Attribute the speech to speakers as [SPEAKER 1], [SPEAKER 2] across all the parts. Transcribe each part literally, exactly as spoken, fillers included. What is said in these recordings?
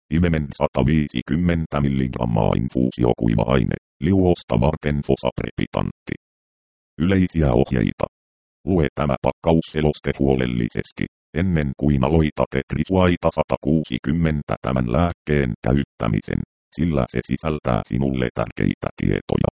[SPEAKER 1] Ivement sata viisikymmentä milligrammaa infuusiokuiva-aine, liuosta varten fosaprepitantti. Yleisiä ohjeita. Lue tämä pakkausseloste huolellisesti, ennen kuin aloitat Etrisuaita sata kuusikymmentä tämän lääkkeen käyttämisen, sillä se sisältää sinulle tärkeitä tietoja.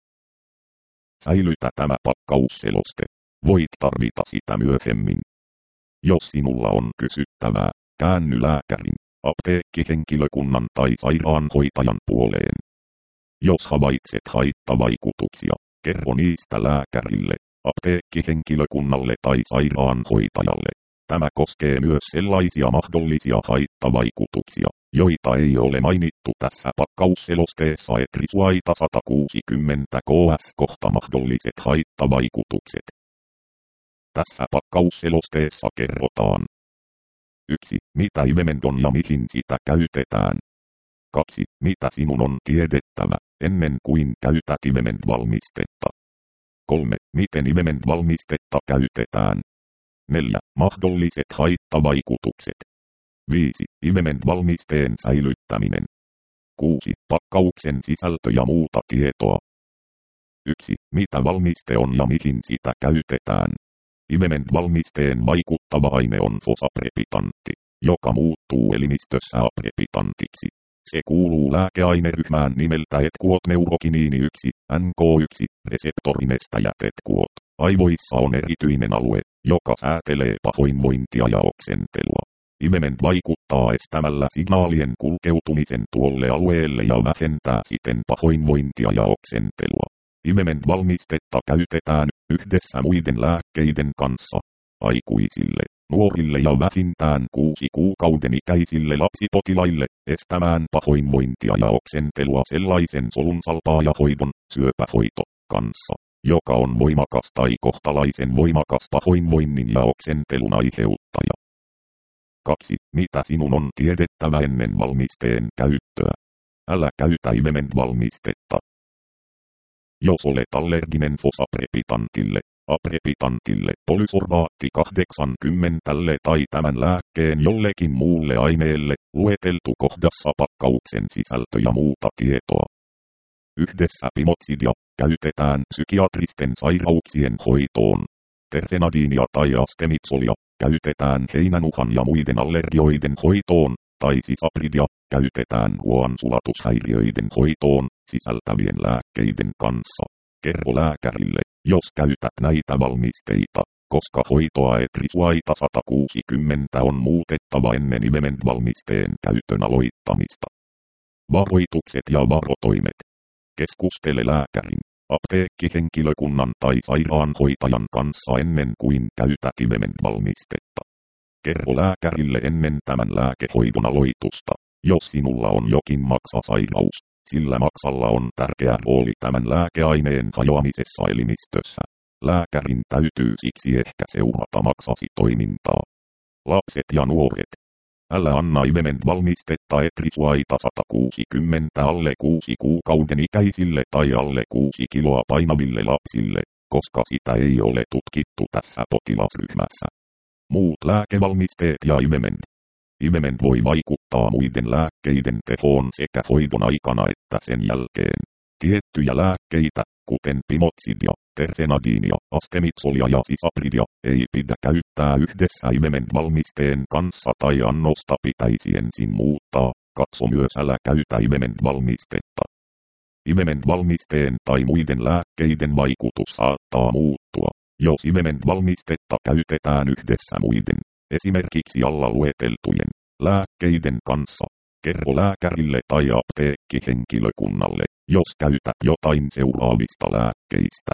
[SPEAKER 1] Säilytä tämä pakkausseloste. Voit tarvita sitä myöhemmin. Jos sinulla on kysyttävää, käänny lääkärin, apteekkihenkilökunnan tai sairaanhoitajan puoleen. Jos havaitset haittavaikutuksia, kerro niistä lääkärille, apteekkihenkilökunnalle tai sairaanhoitajalle. Tämä koskee myös sellaisia mahdollisia haittavaikutuksia, joita ei ole mainittu tässä pakkausselosteessa Etrisuaita sata kuusikymmentä ks kohta mahdolliset haittavaikutukset. Tässä pakkausselosteessa kerrotaan. yksi. Mitä Ivement on ja mihin sitä käytetään. kaksi. Mitä sinun on tiedettävä, ennen kuin käytät Ivement-valmistetta. kolme. Miten Ivement-valmistetta käytetään. neljä. Mahdolliset haittavaikutukset. viisi. Ivement-valmisteen säilyttäminen. kuusi. Pakkauksen sisältö ja muuta tietoa. yksi. Mitä valmiste on ja mihin sitä käytetään. Ivement-valmisteen vaikuttava aine on fosaprepitantti, joka muuttuu elimistössä aprepitantiksi. Se kuuluu lääkeaineryhmään nimeltä etkuot-neurokiniini yksi, N K yksi, reseptorinestäjät etkuot. Aivoissa on erityinen alue, joka säätelee pahoinvointia ja oksentelua. Ivement vaikuttaa estämällä signaalien kulkeutumisen tuolle alueelle ja vähentää siten pahoinvointia ja oksentelua. Ivement-valmistetta käytetään yhdessä muiden lääkkeiden kanssa aikuisille, nuorille ja vähintään kuusi kuukauden ikäisille lapsipotilaille estämään pahoinvointia ja oksentelua sellaisen solunsalpaajahoidon, syöpähoito, kanssa, joka on voimakas tai kohtalaisen voimakas pahoinvoinnin ja oksentelun aiheuttaja. kaksi. Mitä sinun on tiedettävä ennen valmisteen käyttöä? Älä käytä Ivement-valmistetta. Jos olet allerginen fosaprepitantille, aprepitantille, polysorbaatti kahdeksankymmentä tai tämän lääkkeen jollekin muulle aineelle, lueteltu kohdassa pakkauksen sisältö ja muuta tietoa. Yhdessä pimotsidia käytetään psykiatristen sairauksien hoitoon. Terfenadiinia tai astemitsolia käytetään heinänuhan ja muiden allergioiden hoitoon, tai sisapridia käytetään ruoansulatushäiriöiden hoitoon sisältävien lääkkeiden kanssa. Kerro lääkärille, jos käytät näitä valmisteita, koska hoitoa Etrisuaita sata kuusikymmentä on muutettava ennen Ivement-valmisteen käytön aloittamista. Varoitukset ja varotoimet. Keskustele lääkärin, apteekkihenkilökunnan tai sairaanhoitajan kanssa ennen kuin käytät Ivement-valmistetta. Kerro lääkärille ennen tämän lääkehoidon aloitusta, jos sinulla on jokin maksasairaus, sillä maksalla on tärkeä rooli tämän lääkeaineen hajoamisessa elimistössä. Lääkärin täytyy siksi ehkä seurata maksasi toimintaa. Lapset ja nuoret. Älä anna Ivement-valmistetta Etrisuaita sata kuusikymmentä alle kuusi kuukauden ikäisille tai alle kuusi kiloa painaville lapsille, koska sitä ei ole tutkittu tässä potilasryhmässä. Muut lääkevalmisteet ja Ivement. Ivement voi vaikuttaa muiden lääkkeiden tehoon sekä hoidon aikana että sen jälkeen. Tiettyjä lääkkeitä, kuten pimotsidia, terfenadiinia, astemitsolia ja sisapridia, ei pidä käyttää yhdessä Ivement-valmisteen kanssa tai annosta pitäisi ensin muuttaa. Katso myös älä käytä Ivement-valmistetta. Ivement-valmisteen tai muiden lääkkeiden vaikutus saattaa muuttua, jos Ivement-valmistetta käytetään yhdessä muiden, esimerkiksi alla lueteltujen, lääkkeiden kanssa. Kerro lääkärille tai apteekkihenkilökunnalle, jos käytät jotain seuraavista lääkkeistä.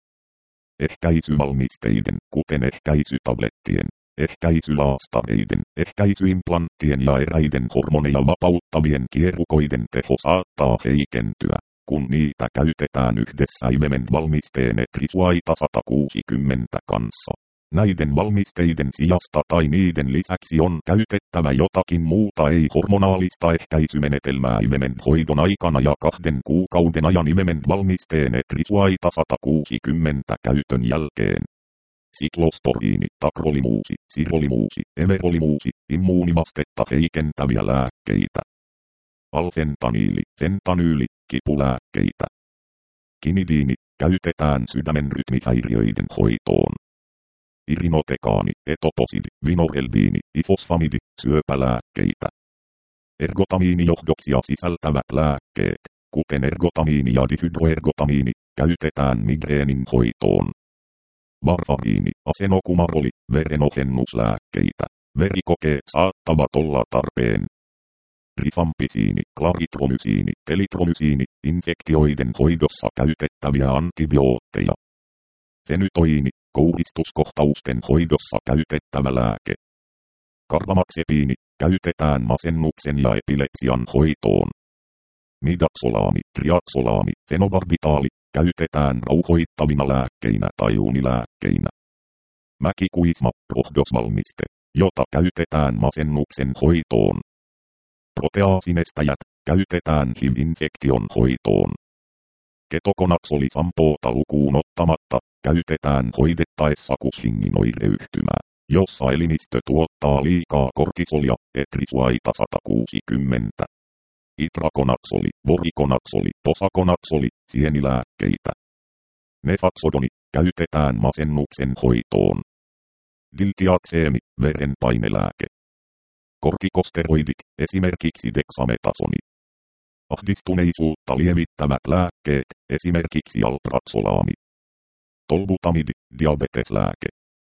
[SPEAKER 1] Ehkäisyvalmisteiden, kuten ehkäisytablettien, ehkäisylaastareiden, ehkäisyimplanttien ja eräiden hormoneja vapauttavien kierukoiden teho saattaa heikentyä, kun niitä käytetään yhdessä Ivement-valmisteen Etrisuaita sata kuusikymmentä kanssa. Näiden valmisteiden sijasta tai niiden lisäksi on käytettävä jotakin muuta ei-hormonaalista ehkäisymenetelmää Ivement-hoidon aikana ja kahden kuukauden ajan Ivement-valmisteen Etrisuaita sata kuusikymmentä käytön jälkeen. Siklosporiini, takrolimuusi, sirolimuusi, everolimuusi, immuunivastetta heikentäviä lääkkeitä. Alfentaniili, fentanyyli, kipulääkkeitä. Kinidiini, käytetään sydämen rytmihäiriöiden hoitoon. Irinotekaani, etoposidi, vinoreldiini, ifosfamidi, syöpälääkkeitä. Ergotamiinijohdoksia sisältävät lääkkeet, kuten ergotamiini ja dihydroergotamiini, käytetään migreenin hoitoon. Varfariini, asenokumaroli, verenohennuslääkkeitä. Verikokeet saattavat olla tarpeen. Rifampisiini, klaritromysiini, telitromysiini, infektioiden hoidossa käytettäviä antibiootteja. Fenytoiini, kouristuskohtausten hoidossa käytettävä lääke. Karbamaxepiini, käytetään masennuksen ja epilepsian hoitoon. Midaxolaami, triaxolaami, fenobarbitaali, käytetään rauhoittavina lääkkeinä tai unilääkkeinä. Mäkikuisma, rohdosvalmiste, jota käytetään masennuksen hoitoon. Proteaasinestäjät, käytetään H I V-infektion hoitoon. Ketokonaksolisampoota lukuun ottamatta, käytetään hoidettaessa Cushingin oireyhtymää, jossa elimistö tuottaa liikaa kortisolia, etrisuaita sata kuusikymmentä. Itrakonaksoli, vorikonaksoli, posakonaksoli, sienilääkkeitä. Nefaksodoni, käytetään masennuksen hoitoon. Diltiakseemi, verenpainelääke. Kortikosteroidit, esimerkiksi dexametasoni. Ahdistuneisuutta lievittävät lääkkeet, esimerkiksi alpraxolaami. Tolbutamidi, diabeteslääke.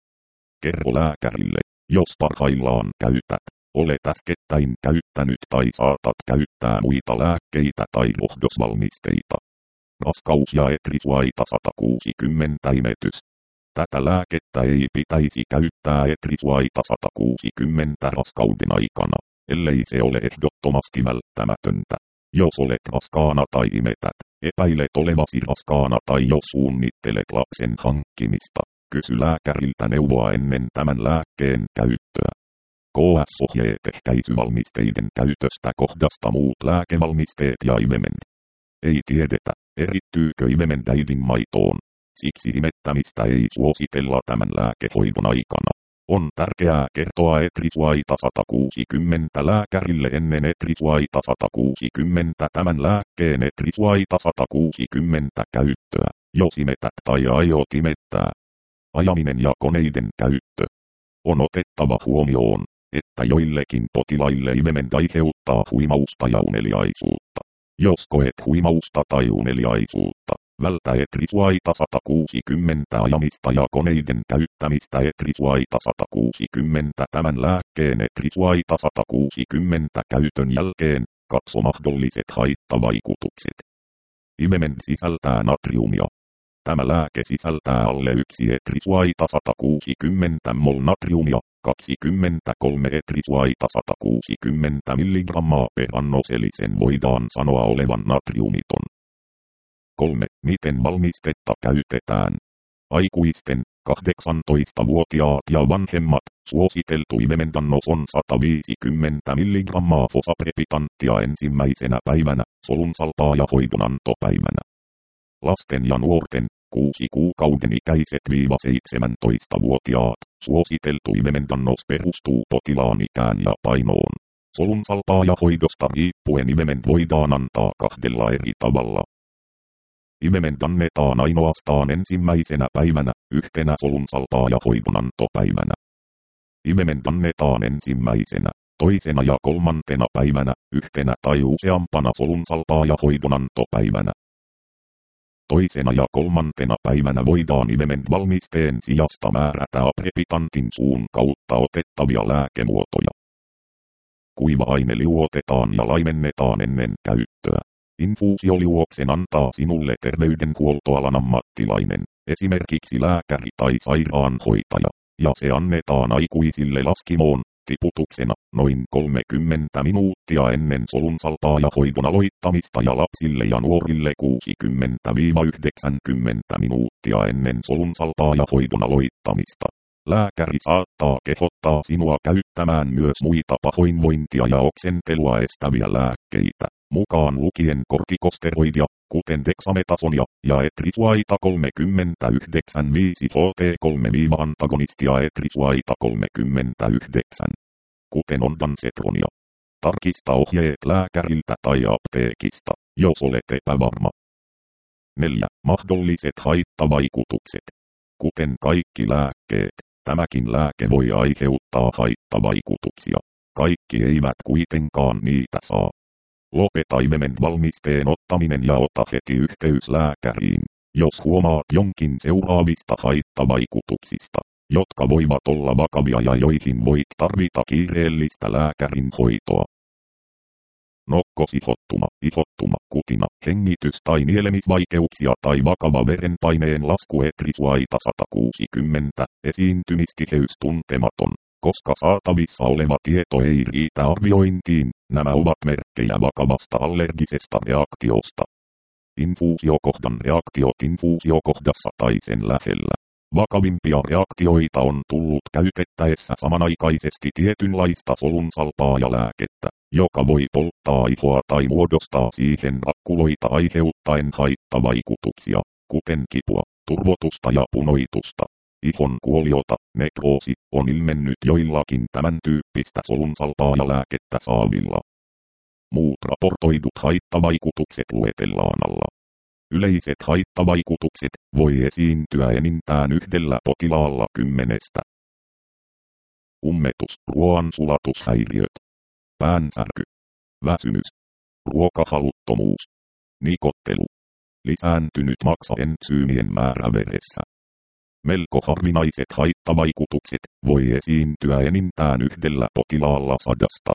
[SPEAKER 1] Kerro lääkärille, jos parhaillaan käytät, olet äskettäin käyttänyt tai saatat käyttää muita lääkkeitä tai rohdosvalmisteita. Raskaus- ja etrisuaita sata kuusikymmentä imetys. Tätä lääkettä ei pitäisi käyttää etrisuaita sata kuusikymmentä raskauden aikana, ellei se ole ehdottomasti välttämätöntä. Jos olet raskaana tai imetät, epäilet olevasi raskaana tai jos suunnittelet lapsen hankkimista, kysy lääkäriltä neuvoa ennen tämän lääkkeen käyttöä. K S-ohjeet ehkäisyvalmisteiden käytöstä kohdasta muut lääkevalmisteet ja Ivement. Ei tiedetä, erittyykö Ivement äidin maitoon. Siksi imettämistä ei suositella tämän lääkehoidon aikana. On tärkeää kertoa etrisuaita sata kuusikymmentä lääkärille ennen etrisuaita sata kuusikymmentä tämän lääkkeen etrisuaita sata kuusikymmentä käyttöä, jos imetät tai aiot imettää. Ajaminen ja koneiden käyttö. On otettava huomioon, että joillekin potilaille Ivement aiheuttaa huimausta ja uneliaisuutta. Jos koet huimausta tai uneliaisuutta, vältä etrisuaita sata kuusikymmentä ajamista ja koneiden käyttämistä etrisuaita sata kuusikymmentä tämän lääkkeen etrisuaita sata kuusikymmentä käytön jälkeen, katso mahdolliset haittavaikutukset. Ivement sisältää natriumia. Tämä lääke sisältää alle yksi etrisuaita sata kuusikymmentä mol natriumia, kaksikymmentäkolme etrisuaita sata kuusikymmentä milligrammaa per annos eli sen voidaan sanoa olevan natriumiton. kolme. Miten valmistetta käytetään? Aikuisten, kahdeksantoistavuotiaat ja vanhemmat, suositeltu Ivement-annos on sata viisikymmentä milligrammaa fosaprepitanttia ensimmäisenä päivänä, solunsalpaa ja hoidonantopäivänä. Lasten ja nuorten, kuusi kuukauden ikäiset viiva seitsemäntoistavuotiaat, suositeltu Ivement-annos perustuu potilaan ikään ja painoon. Solunsalpaa ja hoidosta riippuen Ivement voidaan antaa kahdella eri tavalla. Ivement annetaan ainoastaan ensimmäisenä päivänä, yhtenä solunsalpaa ja hoidonantopäivänä. Ivement annetaan ensimmäisenä, toisena ja kolmantena päivänä, yhtenä tai useampana solunsalpaa ja hoidonantopäivänä. Toisena ja kolmantena päivänä voidaan Ivement-valmisteen sijasta määrätä aprepitantin suun kautta otettavia lääkemuotoja. Kuiva-aine liuotetaan ja laimennetaan ennen käyttöä. Infuusioliuoksen antaa sinulle terveydenhuoltoalan ammattilainen, esimerkiksi lääkäri tai sairaanhoitaja, ja se annetaan aikuisille laskimoon, tiputuksena, noin kolmekymmentä minuuttia ennen solunsalpaa ja hoidon aloittamista ja lapsille ja nuorille kuusikymmentä yhdeksänkymmentä minuuttia ennen solunsalpaa ja hoidon aloittamista. Lääkäri saattaa kehottaa sinua käyttämään myös muita pahoinvointia ja oksentelua estäviä lääkkeitä, mukaan lukien kortikosteroidia, kuten dexametasonia, ja etrisuaita kolmekymmentäyhdeksän viisi H T kolme antagonistia etrisuaita kolmekymmentäyhdeksän, kuten ondansetronia. Tarkista ohjeet lääkäriltä tai apteekista, jos olet epävarma. neljä. Mahdolliset haittavaikutukset. Kuten kaikki lääkkeet, tämäkin lääke voi aiheuttaa haittavaikutuksia. Kaikki eivät kuitenkaan niitä saa. Lopeta imemenvalmisteen ottaminen ja ota heti yhteys lääkäriin, jos huomaat jonkin seuraavista haittavaikutuksista, jotka voivat olla vakavia ja joihin voit tarvita kiireellistä lääkärin hoitoa. Nokkosihottuma, ihottuma, kutina, hengitys- tai nielemisvaikeuksia tai vakava verenpaineen lasku etrisuaita sata kuusikymmentä, esiintymistiheys tuntematon. Koska saatavissa oleva tieto ei riitä arviointiin, nämä ovat merkkejä vakavasta allergisesta reaktiosta. Infuusiokohdan reaktiot infuusiokohdassa tai sen lähellä. Vakavimpia reaktioita on tullut käytettäessä samanaikaisesti tietynlaista solunsalpaajalääkettä, joka voi polttaa ihoa tai muodostaa siihen rakkuloita aiheuttaen haittavaikutuksia, kuten kipua, turvotusta ja punoitusta. Ihon kuoliota, nekroosi, on ilmennyt joillakin tämän tyyppistä solunsalpaajalääkettä saavilla. Muut raportoidut haittavaikutukset luetellaan alla. Yleiset haittavaikutukset voi esiintyä enintään yhdellä potilaalla kymmenestä. Ummetus, ruoansulatushäiriöt, päänsärky, väsymys, ruokahaluttomuus, nikottelu, lisääntynyt maksaentsyymien määrä veressä. Melko harvinaiset haittavaikutukset voi esiintyä enintään yhdellä potilaalla sadasta.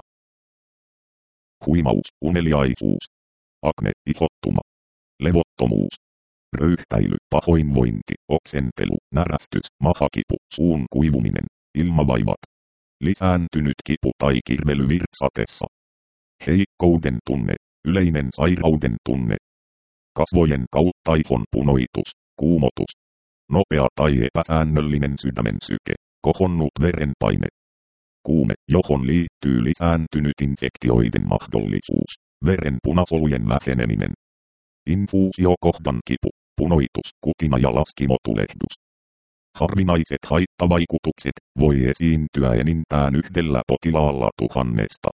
[SPEAKER 1] Huimaus, uneliaisuus, akne, ihottuma, levottomuus, röyhtäily, pahoinvointi, oksentelu, närästys, mahakipu, suun kuivuminen, ilmavaivat, lisääntynyt kipu tai kirvely virsatessa, heikkouden tunne, yleinen sairauden tunne, kasvojen kautta ihon punoitus, kuumotus, nopea tai epäsäännöllinen sydämen syke, kohonnut verenpaine, kuume, johon liittyy lisääntynyt infektioiden mahdollisuus, veren punasolujen väheneminen, infuusiokohdan kipu, punoitus, kutina ja laskimotulehdus. Harvinaiset haittavaikutukset voi esiintyä enintään yhdellä potilaalla tuhannesta.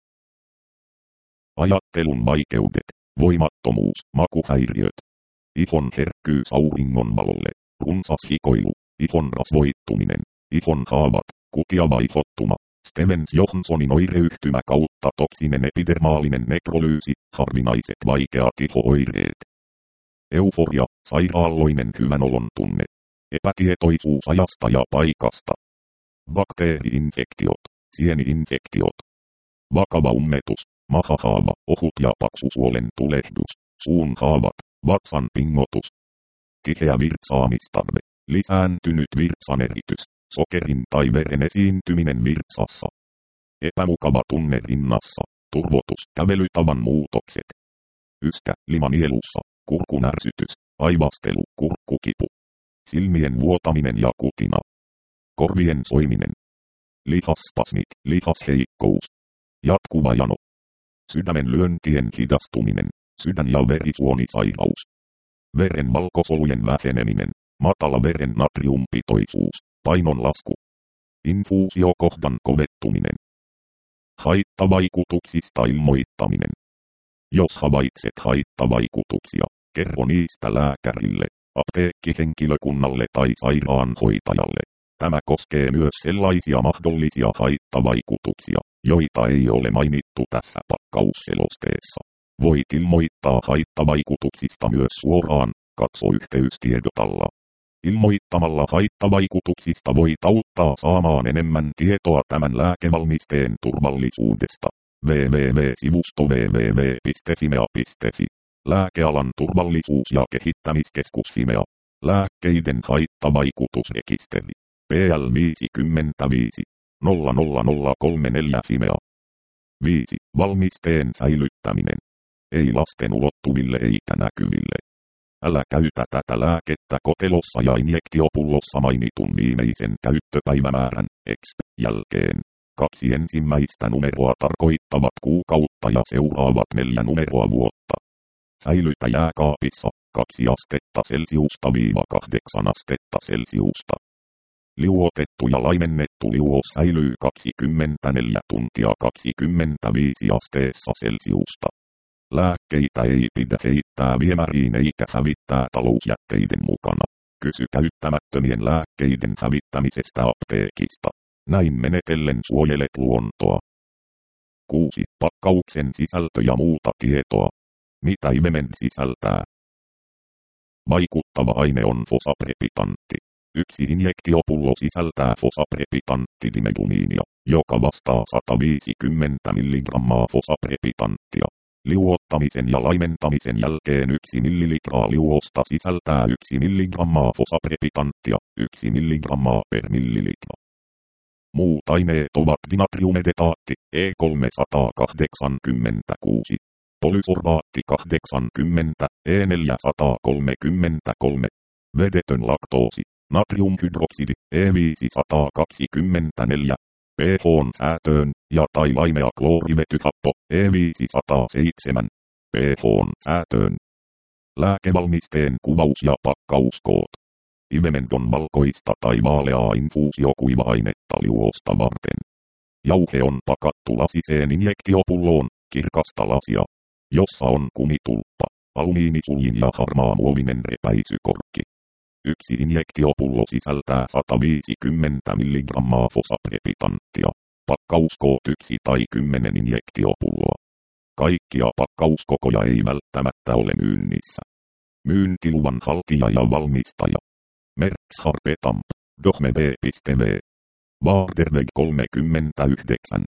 [SPEAKER 1] Ajattelun vaikeudet, voimattomuus, makuhäiriöt, ihon herkkyys auringonvalolle, runsas hikoilu, ihon rasvoittuminen, ihon haavat, kutiava ihottuma, Stevens-Johnsonin oireyhtymä kautta toksinen epidermaalinen nekrolyysi, harvinaiset vaikeat iho-oireet. Euforia, sairaalloinen hyvänolon tunne. Epätietoisuus ajasta ja paikasta. Bakteeri-infektiot, sieni-infektiot. Vakava ummetus, mahahaava, ohut ja paksusuolen tulehdus, suun haavat, vatsan pingotus. Tiheä virtsaamistarve, lisääntynyt virtsaneritys, sokerin tai veren esiintyminen virtsassa. Epämukava tunne rinnassa, turvotus, kävelytavan muutokset. Yskä, limanielussa, kurkunärsytys, aivastelu, kurkkukipu. Silmien vuotaminen ja kutina. Korvien soiminen. Lihasspasmit, lihasheikkous. Jatkuva jano. Sydämen lyöntien hidastuminen, sydän- ja verisuonisairaus. Veren valkosolujen väheneminen, matala veren natriumpitoisuus, painon lasku. Infuusiokohdan kovettuminen. Haittavaikutuksista ilmoittaminen. Jos havaitset haittavaikutuksia, kerro niistä lääkärille, apteekkihenkilökunnalle tai sairaanhoitajalle. Tämä koskee myös sellaisia mahdollisia haittavaikutuksia, joita ei ole mainittu tässä pakkausselosteessa. Voit ilmoittaa haittavaikutuksista myös suoraan, katso yhteystiedot alla. Ilmoittamalla haittavaikutuksista voit auttaa saamaan enemmän tietoa tämän lääkevalmisteen turvallisuudesta. www-sivusto www piste fimea piste fi. Lääkealan turvallisuus- ja kehittämiskeskus Fimea. Lääkkeiden haittavaikutusrekisteri. P L viisikymmentäviisi nolla nolla nolla kolme neljä Fimea. viisi. Valmisteen säilyttäminen. Ei lasten ulottuville eikä näkyville. Älä käytä tätä lääkettä kotelossa ja injektiopullossa mainitun viimeisen käyttöpäivämäärän exp jälkeen. Kaksi ensimmäistä numeroa tarkoittavat kuukautta ja seuraavat neljä numeroa vuotta. Säilytä jääkaapissa kaksi astetta Celsiusta viiva kahdeksan astetta Celsiusta. Liuotettu ja laimennettu liuos säilyy kaksikymmentäneljä tuntia kaksikymmentäviisi asteessa Celsiusta. Lääkkeitä ei pidä heittää viemäriin eikä hävittää talousjätteiden mukana. Kysy käyttämättömien lääkkeiden hävittämisestä apteekista. Näin menetellen suojelet luontoa. kuusi. Pakkauksen sisältö ja muuta tietoa. Mitä Ivemen sisältää? Vaikuttava aine on fosaprepitantti. Yksi injektiopullo sisältää fosaprepitanttidimedumiinia, joka vastaa sata viisikymmentä milligrammaa fosaprepitanttia. Liuottamisen ja laimentamisen jälkeen yksi millilitraa liuosta sisältää yksi milligrammaa fosaprepitanttia, yksi milligrammaa per millilitra. Muut aineet ovat dinatriumedetaatti E kolmesataakahdeksankymmentäkuusi, polysorbaatti kahdeksankymmentä, E neljäsataakolmekymmentäkolme, vedetön laktoosi, natriumhydroksidi E viisisataakaksikymmentäneljä, pH:n säätöön ja tai laimea kloorivetyhappo E viisisataaseitsemän, pH:n säätöön. Lääkevalmisteen kuvaus ja pakkauskoot. Ivemendon valkoista tai vaaleaa infuusiokuiva-ainetta liuosta varten. Jauhe on pakattu lasiseen injektiopulloon, kirkasta lasia, jossa on kumitulppa, alumiinisuljin ja harmaa muovinen repäisykorkki. Yksi injektiopullo sisältää sata viisikymmentä milligrammaa fosaprepitanttia. Pakkauskoot yksi tai kymmenen injektiopulloa. Kaikkia pakkauskokoja ei välttämättä ole myynnissä. Myyntiluvan haltija ja valmistaja. Merks Harpetamp, Dohme V.V. Waarderweg kolmekymmentäyhdeksän,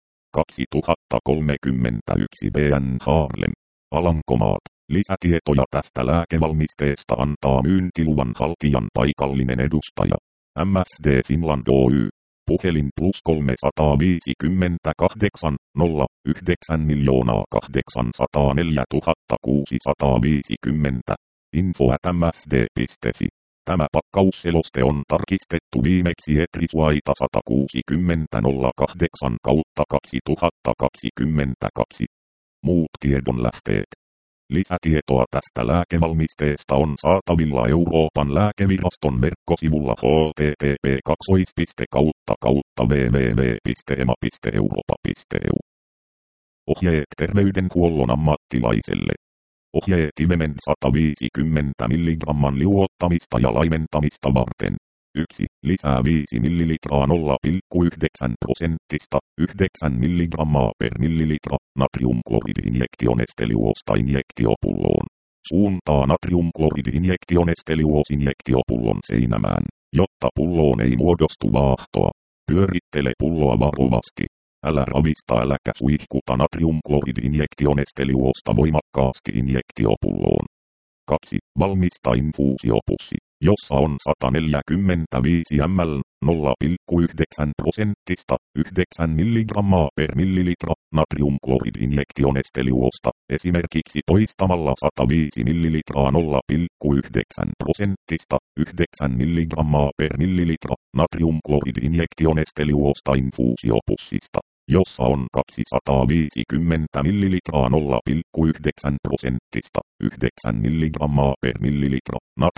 [SPEAKER 1] kaksituhattakolmekymmentäyksi B N Haarlem, Alankomaat. Lisätietoja tästä lääkevalmisteesta antaa myyntiluvan haltijan paikallinen edustaja. M S D Finland Oy. Puhelin plus kolmesataaviisikymmentäkahdeksan nolla yhdeksän miljoonaa kahdeksansataaneljätuhatta kuusisataaviisikymmentä. Info at m s d piste f i. Tämä pakkausseloste on tarkistettu viimeksi Etrisuaita sata kuusikymmentä nolla kahdeksan kautta kaksituhattakaksikymmentäkaksi. Muut tiedonlähteet. Lisätietoa tästä lääkevalmisteesta on saatavilla Euroopan lääkeviraston verkkosivulla h t t p kautta kautta w w w piste e m a piste europa piste e u. Ohjeet terveydenhuollon ammattilaiselle. Ohjeet Ivemen sata viisikymmentä milligramman liuottamista ja laimentamista varten. yksi. Lisää viisi millilitraa nolla pilkku yhdeksän prosenttista, yhdeksän milligrammaa per millilitra, natriumkloridi-injektionesteliuosta injektiopulloon. Suuntaa natriumkloridi-injektionesteliuos injektiopullon seinämään, jotta pulloon ei muodostu vaahtoa. Pyörittele pulloa varovasti. Älä ravista äläkä suihkuta natriumkloridi-injektionesteliuosta voimakkaasti injektiopulloon. kaksi. Valmista infuusiopussi, jossa on sata neljäkymmentäviisi millilitraa, nolla pilkku yhdeksän prosenttista, yhdeksän milligrammaa per millilitra, natriumkloridi-injektionesteliuosta, esimerkiksi poistamalla sata viisi millilitraa nolla pilkku yhdeksän prosenttista, yhdeksän milligrammaa per millilitra, natriumkloridi-injektionesteliuosta infuusiopussista, jossa on kaksisataaviisikymmentä millilitraa nolla pilkku yhdeksän prosenttista, yhdeksän milligrammaa per millilitra,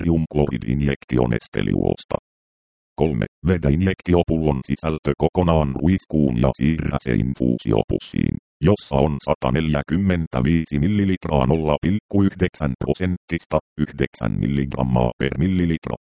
[SPEAKER 1] natriumkloridi-injektionesteliuosta. kolme. Vedä injektiopullon sisältö kokonaan ruiskuun ja siirrä se infuusiopussiin, jossa on sata neljäkymmentäviisi millilitraa nolla pilkku yhdeksän prosenttista, yhdeksän milligrammaa per millilitra,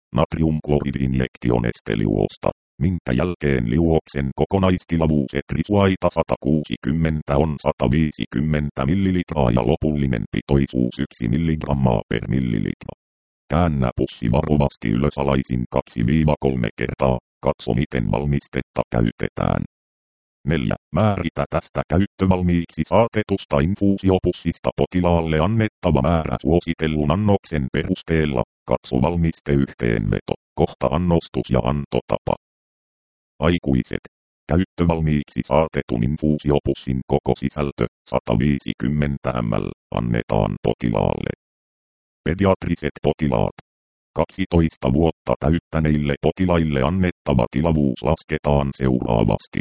[SPEAKER 1] natriumkloridi-injektionesteliuosta, minkä jälkeen liuoksen kokonaistilavuus Etrisuaita sata kuusikymmentä on sata viisikymmentä millilitraa ja lopullinen pitoisuus yksi milligrammaa per millilitra. Käännä pussi varovasti ylösalaisin kaksi kolme kertaa, katso miten valmistetta käytetään. neljä. Määritä tästä käyttövalmiiksi saatetusta infuusiopussista potilaalle annettava määrä suositellun annoksen perusteella, katso valmisteyhteenveto, kohta annostus ja antotapa. Aikuiset. Käyttövalmiiksi saatetun infuusiopussin koko sisältö, sata viisikymmentä millilitraa, annetaan potilaalle. Pediatriset potilaat. kaksitoista vuotta täyttäneille potilaille annettava tilavuus lasketaan seuraavasti.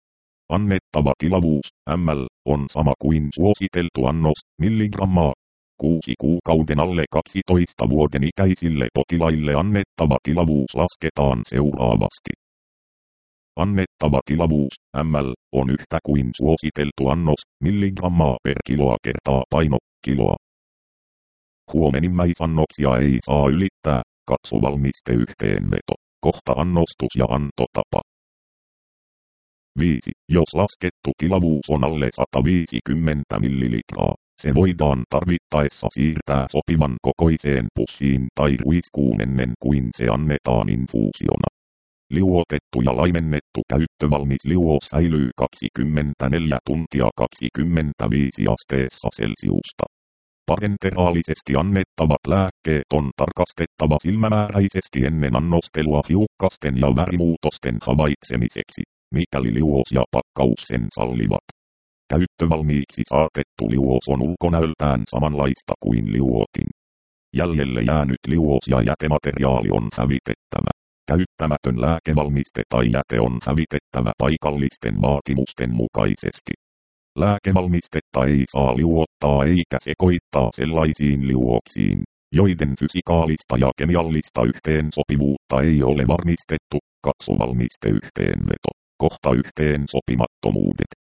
[SPEAKER 1] Annettava tilavuus, ml, on sama kuin suositeltu annos, milligrammaa. Kuusi kuukauden alle kaksitoista vuoden ikäisille potilaille annettava tilavuus lasketaan seuraavasti. Annettava tilavuus, ml, on yhtä kuin suositeltu annos, milligrammaa per kiloa kertaa paino, kiloa. Huomenimmäisannoksia ei saa ylittää, katso valmiste yhteenveto, kohta annostus ja antotapa. viisi. Jos laskettu tilavuus on alle sata viisikymmentä millilitraa, se voidaan tarvittaessa siirtää sopivan kokoiseen pussiin tai ruiskuun ennen kuin se annetaan infuusiona. Liuotettu ja laimennettu käyttövalmis liuos säilyy kaksikymmentäneljä tuntia kaksikymmentäviisi asteessa Celsiusta. Parenteraalisesti annettavat lääkkeet on tarkastettava silmämääräisesti ennen annostelua hiukkasten ja värimuutosten havaitsemiseksi, mikäli liuos ja pakkaus sen sallivat. Käyttövalmiiksi saatettu liuos on ulkonäöltään samanlaista kuin liuotin. Jäljelle jäänyt liuos ja jätemateriaali on hävitettävä. Käyttämätön lääkevalmiste tai jäte on hävitettävä paikallisten vaatimusten mukaisesti. Lääkevalmistetta ei saa liuottaa eikä sekoittaa sellaisiin liuoksiin, joiden fysikaalista ja kemiallista yhteensopivuutta ei ole varmistettu, katso valmiste yhteenveto, kohta yhteensopimattomuudet.